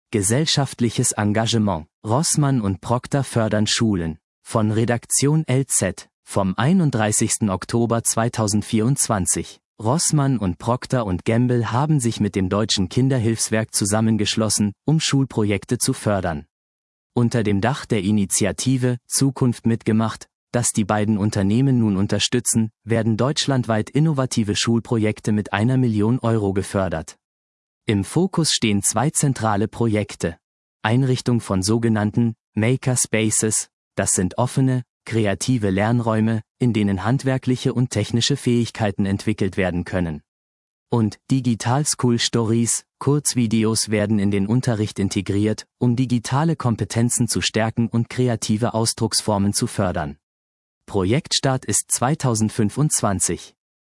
Gesellschaftliches Engagement. Rossmann und Procter fördern Schulen. Von Redaktion LZ, vom 31. Oktober 2024. Rossmann und Procter & Gamble haben sich mit dem Deutschen Kinderhilfswerk zusammengeschlossen, um Schulprojekte zu fördern. Unter dem Dach der Initiative Zukunft mitgemacht, das die beiden Unternehmen nun unterstützen, werden deutschlandweit innovative Schulprojekte mit 1 Million Euro gefördert. Im Fokus stehen 2 zentrale Projekte. Einrichtung von sogenannten Makerspaces, das sind offene, kreative Lernräume, in denen handwerkliche und technische Fähigkeiten entwickelt werden können. Und Digital School Stories, Kurzvideos werden in den Unterricht integriert, um digitale Kompetenzen zu stärken und kreative Ausdrucksformen zu fördern. Projektstart ist 2025.